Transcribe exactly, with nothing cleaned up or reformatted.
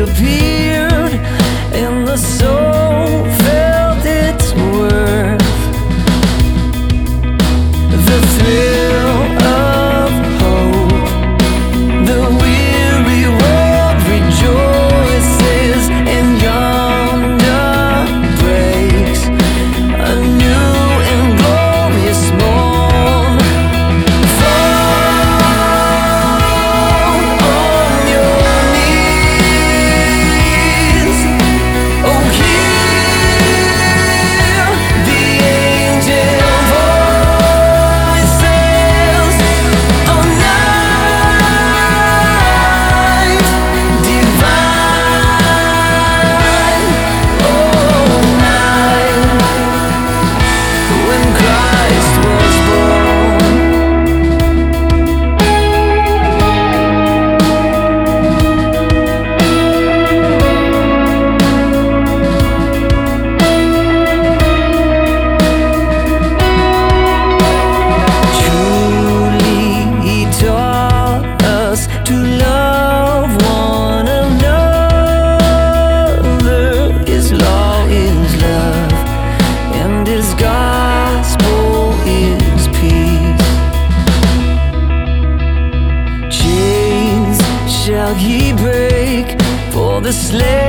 appeared, and the soul felt its worth. The thrill of hope, the weary world rejoices, and yonder breaks a new and glorious morn. Fall on your knees, oh hear the angel voices, oh night divine, oh night when Christ was born. Truly he taught us to love one another. His law is love, and his gospel is peace. Chains shall he break, for the slave